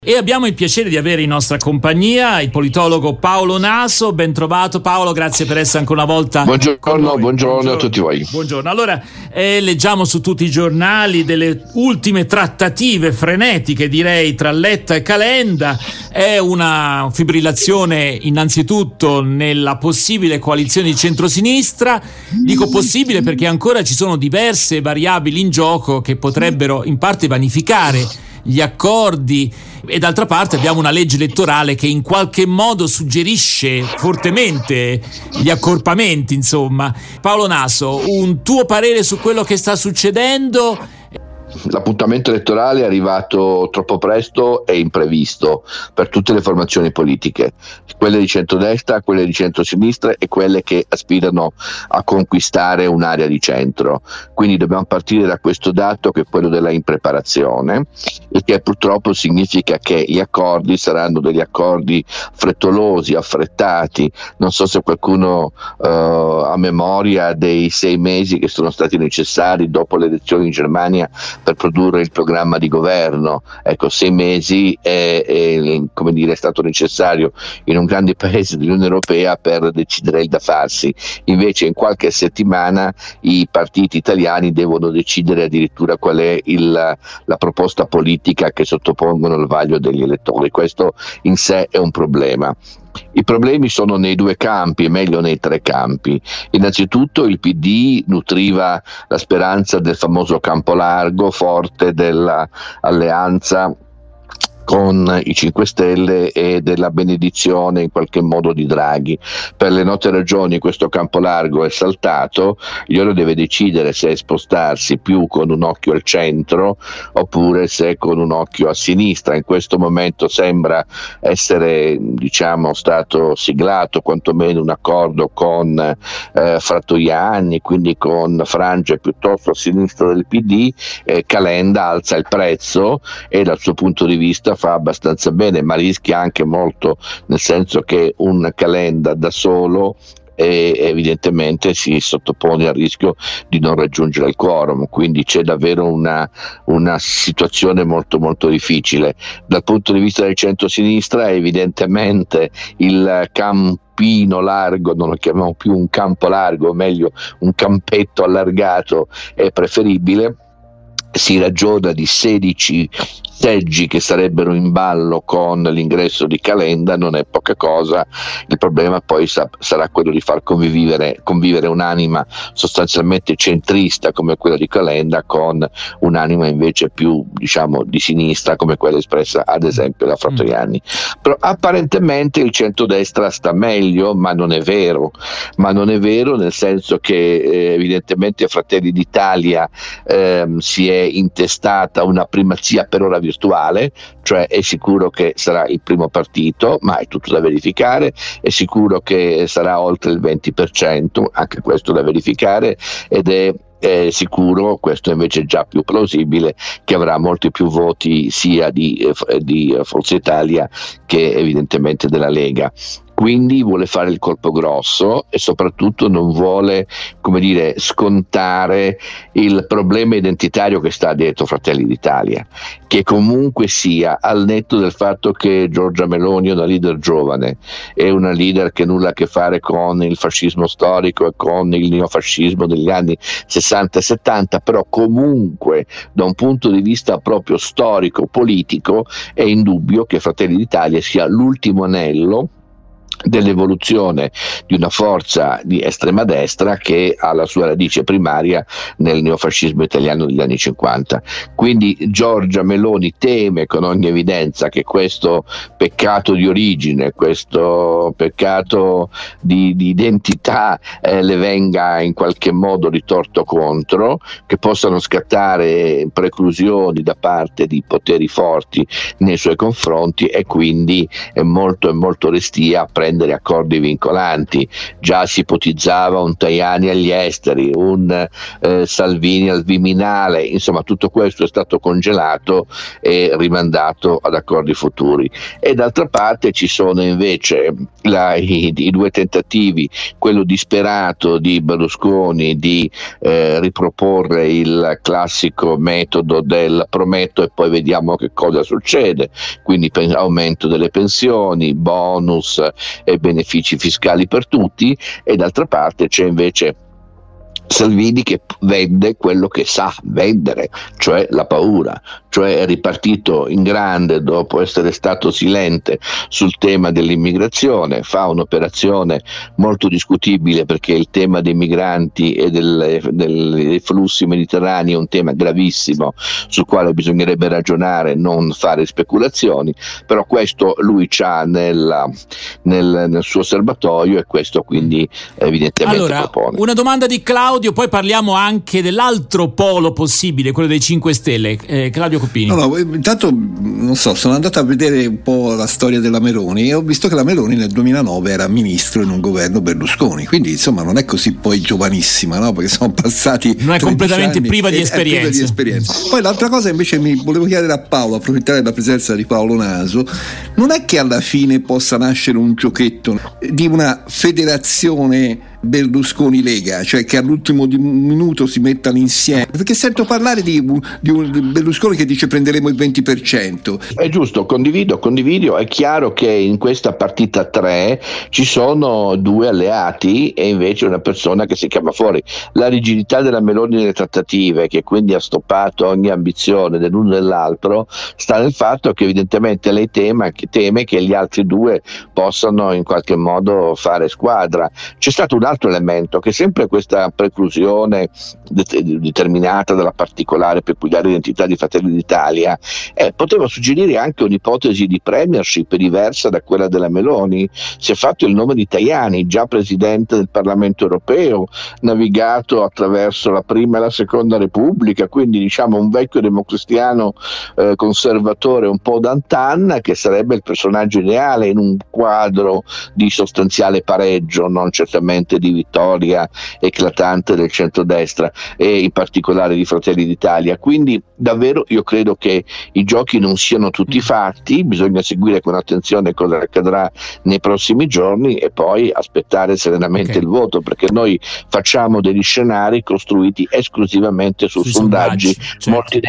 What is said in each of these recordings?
E abbiamo il piacere di avere in nostra compagnia il politologo Paolo Naso. Ben trovato Paolo, grazie per essere ancora una volta con noi. Buongiorno a tutti voi. Buongiorno. Allora, leggiamo su tutti i giornali delle ultime trattative frenetiche, direi, tra Letta e Calenda. È una fibrillazione innanzitutto nella possibile coalizione di centrosinistra. Dico possibile perché ancora ci sono diverse variabili in gioco che potrebbero in parte vanificare gli accordi, e d'altra parte abbiamo una legge elettorale che in qualche modo suggerisce fortemente gli accorpamenti, insomma. Paolo Naso, un tuo parere su quello che sta succedendo? L'appuntamento elettorale è arrivato troppo presto e imprevisto per tutte le formazioni politiche, quelle di centrodestra, quelle di centrosinistra e quelle che aspirano a conquistare un'area di centro. Quindi dobbiamo partire da questo dato, che è quello della impreparazione, e che purtroppo significa che gli accordi saranno degli accordi frettolosi, affrettati. Non so se qualcuno ha memoria dei 6 mesi che sono stati necessari dopo le elezioni in Germania per produrre il programma di governo. Ecco, 6 mesi è stato necessario in un grande paese dell'Unione Europea per decidere il da farsi. Invece in qualche settimana i partiti italiani devono decidere addirittura qual è la proposta politica che sottopongono al vaglio degli elettori. Questo in sé è un problema. I problemi sono nei 2 campi, meglio nei 3 campi. Innanzitutto il PD nutriva la speranza del famoso campo largo, forte dell'alleanza con i 5 Stelle e della benedizione in qualche modo di Draghi. Per le note ragioni questo campo largo è saltato, glielo deve decidere se spostarsi più con un occhio al centro oppure se con un occhio a sinistra. In questo momento sembra essere stato siglato quantomeno un accordo con Fratoianni, quindi con frange piuttosto a sinistra del PD. Calenda alza il prezzo e dal suo punto di vista fa abbastanza bene, ma rischia anche molto, nel senso che un Calenda da solo evidentemente si sottopone al rischio di non raggiungere il quorum, quindi c'è davvero una situazione molto molto difficile. Dal punto di vista del centro-sinistra evidentemente il campino largo, non lo chiamiamo più un campo largo, o meglio un campetto allargato, è preferibile. Si ragiona di 16 seggi che sarebbero in ballo con l'ingresso di Calenda, non è poca cosa. Il problema poi sarà quello di far convivere un'anima sostanzialmente centrista come quella di Calenda con un'anima invece più di sinistra come quella espressa ad esempio da Fratoianni. Però apparentemente il centrodestra sta meglio, ma non è vero nel senso che evidentemente Fratelli d'Italia si è intestata una primazia per ora virtuale, cioè è sicuro che sarà il primo partito, ma è tutto da verificare. È sicuro che sarà oltre il 20%, anche questo da verificare, ed è sicuro, questo invece è già più plausibile, che avrà molti più voti sia di Forza Italia che evidentemente della Lega. Quindi vuole fare il colpo grosso e soprattutto non vuole, scontare il problema identitario che sta dietro Fratelli d'Italia, che comunque sia, al netto del fatto che Giorgia Meloni è una leader giovane, è una leader che nulla a che fare con il fascismo storico e con il neofascismo degli anni 60 e 70, però comunque da un punto di vista proprio storico, politico, è indubbio che Fratelli d'Italia sia l'ultimo anello dell'evoluzione di una forza di estrema destra che ha la sua radice primaria nel neofascismo italiano degli anni 50. Quindi Giorgia Meloni teme con ogni evidenza che questo peccato di origine, questo peccato di identità le venga in qualche modo ritorto contro, che possano scattare preclusioni da parte di poteri forti nei suoi confronti, e quindi è molto restia a prendere prendere accordi vincolanti. Già si ipotizzava un Tajani agli esteri, un Salvini al Viminale, insomma tutto questo è stato congelato e rimandato ad accordi futuri. E d'altra parte ci sono invece i due tentativi, quello disperato di Berlusconi di riproporre il classico metodo del prometto e poi vediamo che cosa succede, quindi aumento delle pensioni, bonus e benefici fiscali per tutti, e d'altra parte c'è invece Salvini che vende quello che sa vendere, cioè la paura, cioè è ripartito in grande dopo essere stato silente sul tema dell'immigrazione, fa un'operazione molto discutibile perché il tema dei migranti e dei flussi mediterranei è un tema gravissimo sul quale bisognerebbe ragionare, non fare speculazioni, però questo lui c'ha nel suo serbatoio e questo quindi evidentemente propone. Una domanda di Claudio, poi parliamo anche dell'altro polo possibile, quello dei 5 Stelle. Claudio Coppini. No, intanto non so, sono andato a vedere un po' la storia della Meloni e ho visto che la Meloni nel 2009 era ministro in un governo Berlusconi, quindi insomma non è così poi giovanissima, no? Perché sono passati, non è completamente priva di esperienza. Poi l'altra cosa invece mi volevo chiedere a Paolo, approfittare della presenza di Paolo Naso, non è che alla fine possa nascere un giochetto di una federazione Berlusconi-Lega, cioè che all'ultimo minuto si mettano insieme, perché sento parlare di un Berlusconi che dice prenderemo il 20%. È giusto, condivido, è chiaro che in questa partita 3 ci sono due alleati e invece una persona che si chiama fuori. La rigidità della Meloni nelle trattative, che quindi ha stoppato ogni ambizione dell'uno e dell'altro, sta nel fatto che evidentemente lei teme che gli altri due possano in qualche modo fare squadra. C'è stato un altro elemento, che sempre questa preclusione determinata dalla particolare peculiare identità di Fratelli d'Italia poteva suggerire anche un'ipotesi di premiership diversa da quella della Meloni. Si è fatto il nome di Tajani, già presidente del Parlamento europeo, navigato attraverso la prima e la seconda Repubblica, quindi diciamo un vecchio democristiano conservatore un po' d'antan, che sarebbe il personaggio ideale in un quadro di sostanziale pareggio, non certamente di vittoria eclatante del centrodestra e in particolare di Fratelli d'Italia. Quindi davvero io credo che i giochi non siano tutti fatti, bisogna seguire con attenzione cosa accadrà nei prossimi giorni e poi aspettare serenamente il voto, perché noi facciamo degli scenari costruiti esclusivamente su sondaggi, certo.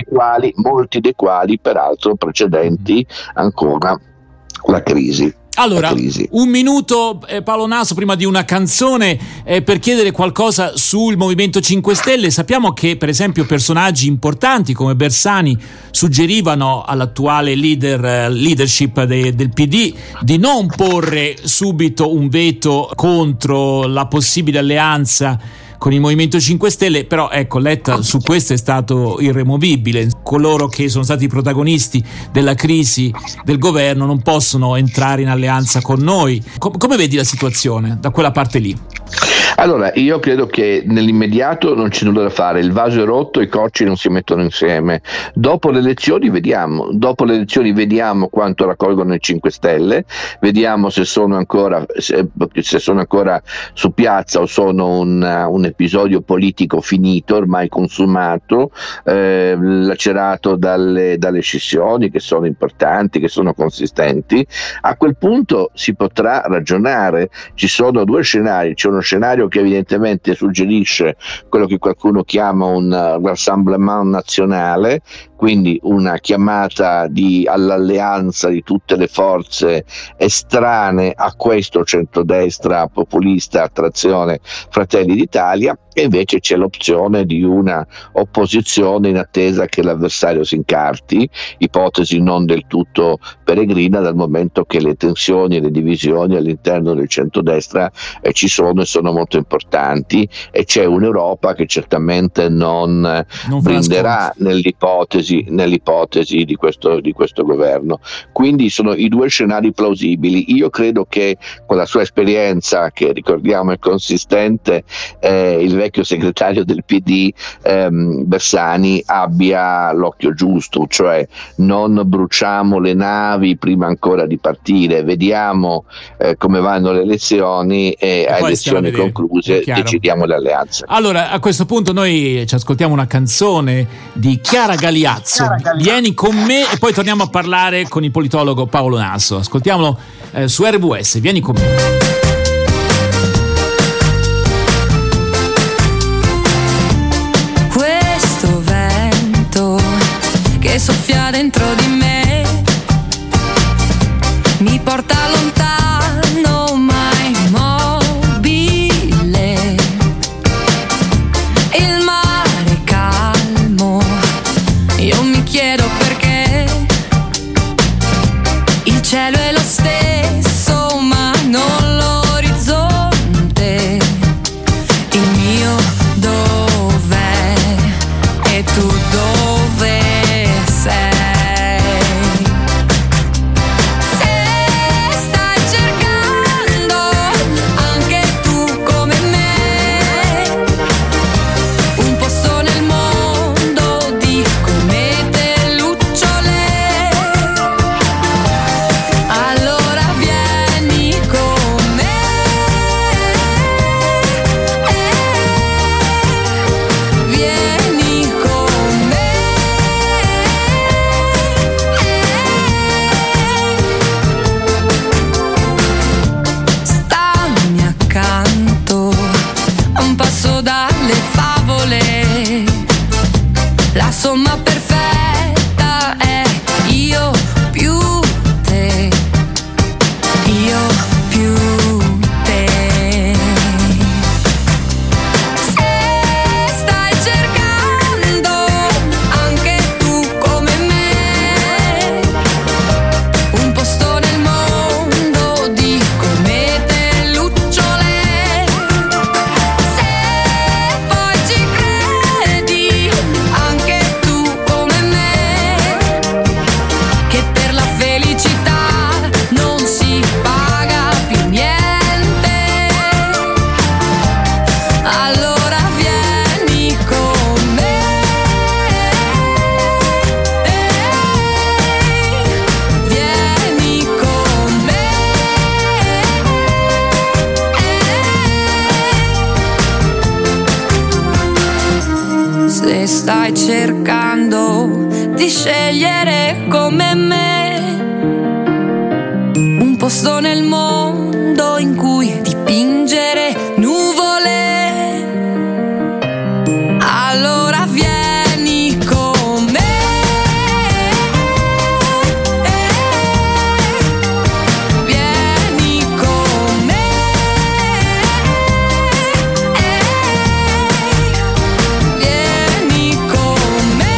molti dei quali peraltro precedenti ancora la crisi. Allora, un minuto Paolo Naso prima di una canzone per chiedere qualcosa sul Movimento 5 Stelle. Sappiamo che per esempio personaggi importanti come Bersani suggerivano all'attuale leadership del PD di non porre subito un veto contro la possibile alleanza con il Movimento 5 Stelle, però ecco, Letta su questo è stato irremovibile. Coloro che sono stati protagonisti della crisi del governo non possono entrare in alleanza con noi. Come vedi la situazione da quella parte lì? Allora, io credo che nell'immediato non c'è nulla da fare, il vaso è rotto, i cocci non si mettono insieme. Dopo le elezioni vediamo quanto raccolgono i 5 Stelle, vediamo se sono ancora su piazza o sono un episodio politico finito, ormai consumato, lacerato dalle scissioni che sono importanti, che sono consistenti. A quel punto si potrà ragionare. Ci sono due scenari, c'è uno scenario che evidentemente suggerisce quello che qualcuno chiama un rassemblement nazionale, quindi una chiamata all'alleanza di tutte le forze estranee a questo centrodestra populista a trazione Fratelli d'Italia, e invece c'è l'opzione di una opposizione in attesa che l'avversario si incarti, ipotesi non del tutto peregrina dal momento che le tensioni e le divisioni all'interno del centrodestra ci sono e sono molto importanti, e c'è un'Europa che certamente non brinderà nell'ipotesi nell'ipotesi di questo governo. Quindi sono i due scenari plausibili. Io credo che con la sua esperienza, che ricordiamo è consistente, il vecchio segretario del PD Bersani abbia l'occhio giusto, cioè non bruciamo le navi prima ancora di partire, vediamo come vanno le elezioni e a elezioni concluse decidiamo le alleanze. Allora, a questo punto noi ci ascoltiamo una canzone di Chiara Galiazzo, Vieni con me, e poi torniamo a parlare con il politologo Paolo Naso. Ascoltiamolo su RWS, Vieni con me. Questo vento che soffia dentro di me mi porta lontano ma immobile. Il mare è calmo, io mi chiedo perché. Il cielo è lo stesso ma non l'orizzonte. Il mio dov'è e tu dove sei? La somma perfetta è io più te, io più te. Se stai cercando anche tu come me un posto nel mondo di comete lucciole, se poi ci credi anche che per la felicità non si paga più niente, allora vieni con me, vieni con me. Se stai cercando di scegliere come me un posto nel mondo in cui dipingere nuvole, allora vieni con me, vieni con me, vieni con me.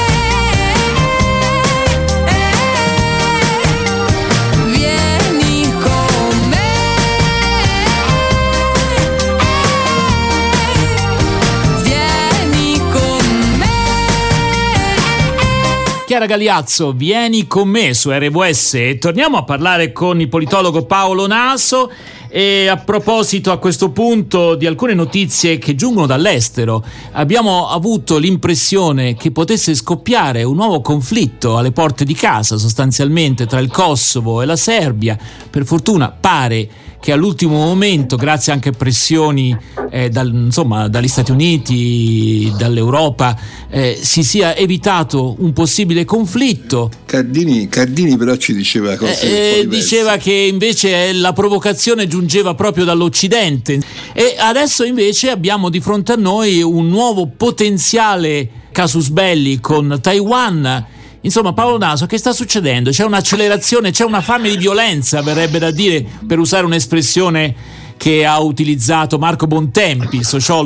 Chiara Galiazzo, Vieni con me su RWS, e torniamo a parlare con il politologo Paolo Naso. E a proposito, a questo punto, di alcune notizie che giungono dall'estero, abbiamo avuto l'impressione che potesse scoppiare un nuovo conflitto alle porte di casa, sostanzialmente tra il Kosovo e la Serbia. Per fortuna pare che all'ultimo momento, grazie anche a pressioni dagli Stati Uniti, dall'Europa, si sia evitato un possibile conflitto. Cardini però ci diceva cose diceva che invece la provocazione giungeva proprio dall'Occidente, e adesso invece abbiamo di fronte a noi un nuovo potenziale casus belli con Taiwan. Insomma, Paolo Naso, che sta succedendo? C'è un'accelerazione, c'è una fame di violenza, verrebbe da dire, per usare un'espressione che ha utilizzato Marco Bontempi, sociologo.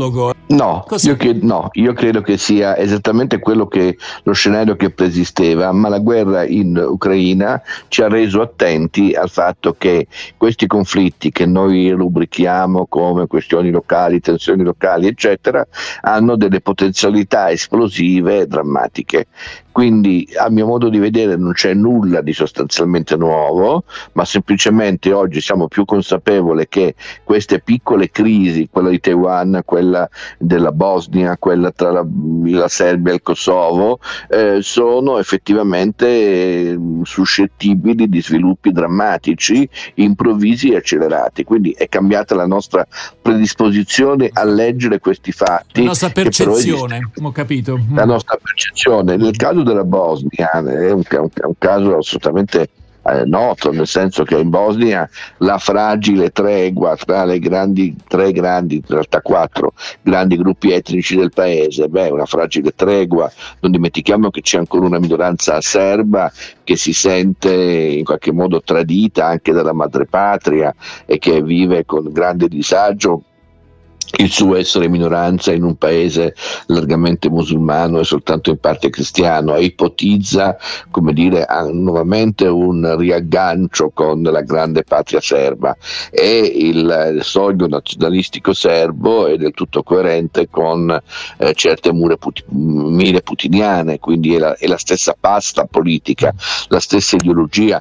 No, io credo che sia esattamente lo scenario che preesisteva, ma la guerra in Ucraina ci ha reso attenti al fatto che questi conflitti, che noi rubrichiamo come questioni locali, tensioni locali, eccetera, hanno delle potenzialità esplosive drammatiche. Quindi, a mio modo di vedere, non c'è nulla di sostanzialmente nuovo, ma semplicemente oggi siamo più consapevoli che queste piccole crisi, quella di Taiwan, quella della Bosnia, quella tra la Serbia e il Kosovo, sono effettivamente suscettibili di sviluppi drammatici, improvvisi e accelerati. Quindi è cambiata la nostra predisposizione a leggere questi fatti. La nostra percezione, ho capito. La nostra percezione. Nel caso della Bosnia è un caso assolutamente noto, nel senso che in Bosnia la fragile tregua tra le tre grandi, in realtà 4 grandi gruppi etnici del paese, una fragile tregua. Non dimentichiamo che c'è ancora una minoranza serba che si sente in qualche modo tradita anche dalla madrepatria e che vive con grande disagio il suo essere minoranza in un paese largamente musulmano e soltanto in parte cristiano, e ipotizza, come dire, nuovamente un riaggancio con la grande patria serba, e il sogno nazionalistico serbo è del tutto coerente con certe mire putiniane, quindi è la stessa pasta politica, la stessa ideologia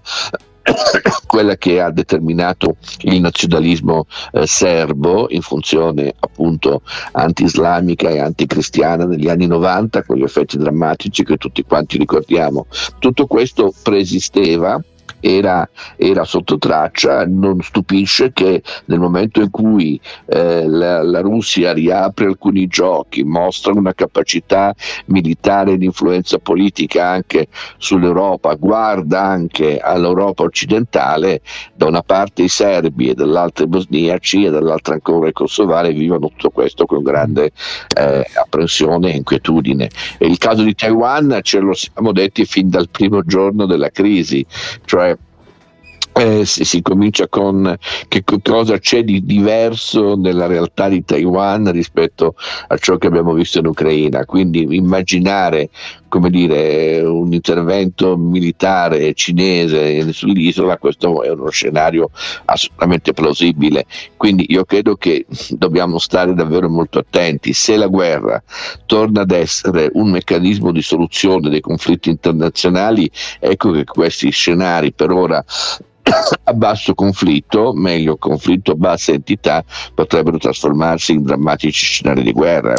quella che ha determinato il nazionalismo serbo in funzione appunto anti-islamica e anticristiana negli anni 90, con gli effetti drammatici che tutti quanti ricordiamo. Tutto questo preesisteva, era sotto traccia. Non stupisce che nel momento in cui la Russia riapre alcuni giochi, mostra una capacità militare di influenza politica anche sull'Europa, guarda anche all'Europa occidentale, da una parte i serbi e dall'altra i bosniaci e dall'altra ancora i kosovari vivono tutto questo con grande apprensione e inquietudine. E il caso di Taiwan ce lo siamo detti fin dal primo giorno della crisi, cioè si comincia con che cosa c'è di diverso nella realtà di Taiwan rispetto a ciò che abbiamo visto in Ucraina. Quindi immaginare, come dire, un intervento militare cinese sull'isola, questo è uno scenario assolutamente plausibile. Quindi io credo che dobbiamo stare davvero molto attenti. Se la guerra torna ad essere un meccanismo di soluzione dei conflitti internazionali, ecco che questi scenari per ora a basso conflitto, meglio conflitto a bassa entità, potrebbero trasformarsi in drammatici scenari di guerra.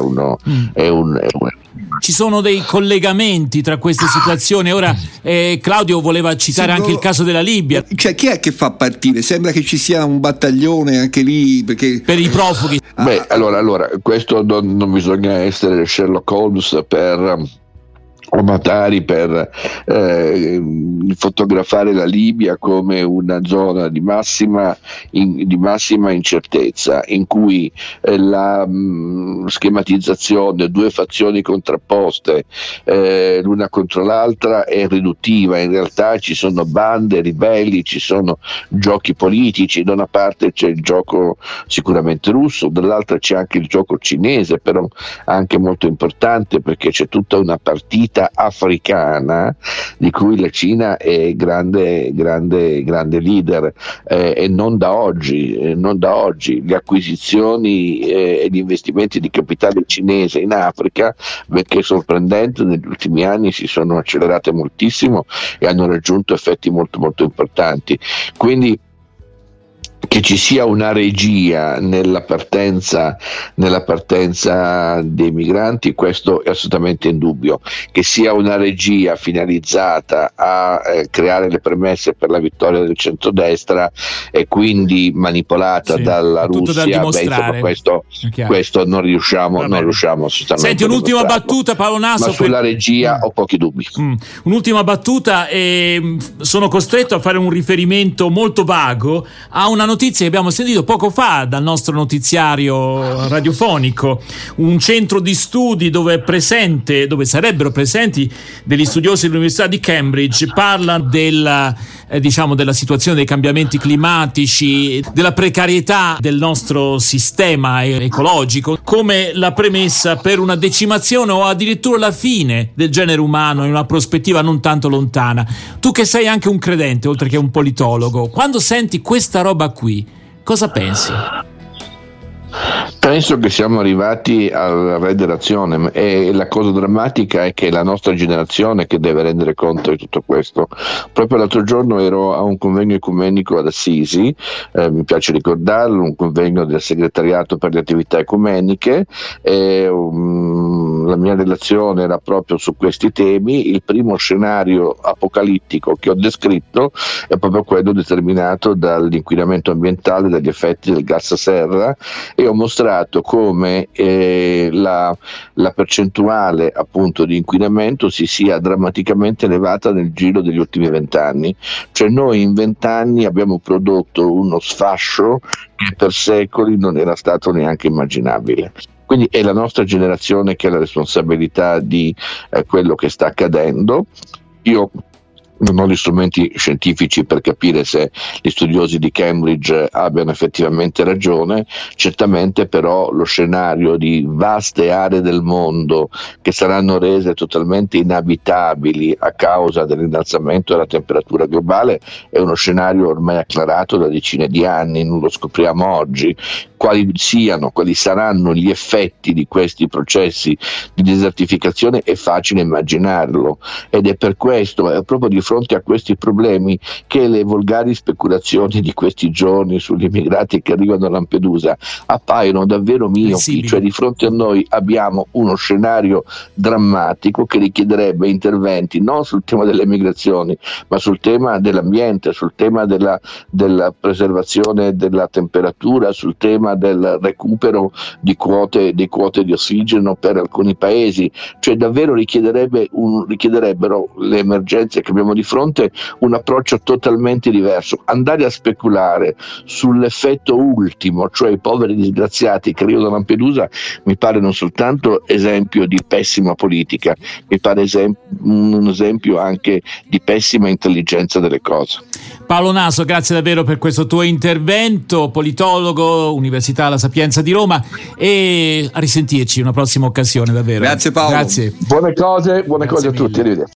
Ci sono dei collegamenti tra queste situazioni. Ora Claudio voleva citare anche il caso della Libia. Cioè, chi è che fa partire? Sembra che ci sia un battaglione anche lì per i profughi. Allora questo non bisogna essere Sherlock Holmes o Matari per fotografare la Libia come una zona di massima incertezza, in cui la schematizzazione, due fazioni contrapposte l'una contro l'altra è riduttiva. In realtà ci sono bande, ribelli, ci sono giochi politici. Da una parte c'è il gioco sicuramente russo, dall'altra c'è anche il gioco cinese, però anche molto importante, perché c'è tutta una partita africana di cui la Cina è grande leader, e non da oggi. Le acquisizioni e gli investimenti di capitale cinese in Africa, perché è sorprendente, negli ultimi anni si sono accelerate moltissimo e hanno raggiunto effetti molto molto importanti. Quindi che ci sia una regia nella partenza dei migranti, questo è assolutamente indubbio. Che sia una regia finalizzata a creare le premesse per la vittoria del centrodestra e quindi manipolata dalla Russia, questo non riusciamo assolutamente. Senti, un'ultima battuta, Paolo Naso, ma sulla regia ho pochi dubbi. Un'ultima battuta, sono costretto a fare un riferimento molto vago a una notizia che abbiamo sentito poco fa dal nostro notiziario radiofonico. Un centro di studi dove sarebbero presenti degli studiosi dell'Università di Cambridge parla del diciamo della situazione dei cambiamenti climatici, della precarietà del nostro sistema ecologico come la premessa per una decimazione o addirittura la fine del genere umano in una prospettiva non tanto lontana. Tu che sei anche un credente oltre che un politologo, quando senti questa roba qui, cosa pensi? Penso che siamo arrivati al re dell'azione e la cosa drammatica è che è la nostra generazione che deve rendere conto di tutto questo. Proprio l'altro giorno ero a un convegno ecumenico ad Assisi, mi piace ricordarlo, un convegno del segretariato per le attività ecumeniche, e la mia relazione era proprio su questi temi. Il primo scenario apocalittico che ho descritto è proprio quello determinato dall'inquinamento ambientale, dagli effetti del gas serra, e ho mostrato come la percentuale appunto di inquinamento si sia drammaticamente elevata nel giro degli ultimi 20 anni. Cioè noi in 20 anni abbiamo prodotto uno sfascio che per secoli non era stato neanche immaginabile. Quindi è la nostra generazione che ha la responsabilità di quello che sta accadendo. Io non ho gli strumenti scientifici per capire se gli studiosi di Cambridge abbiano effettivamente ragione, certamente però lo scenario di vaste aree del mondo che saranno rese totalmente inabitabili a causa dell'innalzamento della temperatura globale è uno scenario ormai acclarato da decine di anni, non lo scopriamo oggi. Quali saranno gli effetti di questi processi di desertificazione è facile immaginarlo, ed è per questo, è proprio di fronte a questi problemi che le volgari speculazioni di questi giorni sugli immigrati che arrivano a Lampedusa appaiono davvero miopi. Cioè di fronte a noi abbiamo uno scenario drammatico che richiederebbe interventi non sul tema delle migrazioni ma sul tema dell'ambiente, sul tema della preservazione della temperatura, sul tema del recupero di quote di ossigeno per alcuni paesi. Cioè davvero richiederebbero le emergenze che abbiamo di fronte un approccio totalmente diverso. Andare a speculare sull'effetto ultimo, cioè i poveri disgraziati che arrivano a Lampedusa, mi pare non soltanto esempio di pessima politica, mi pare un esempio anche di pessima intelligenza delle cose. Paolo Naso, grazie davvero per questo tuo intervento, politologo, Università La Sapienza di Roma, e a risentirci in una prossima occasione davvero. Grazie Paolo. Grazie. Buone cose a tutti. Arrivederci.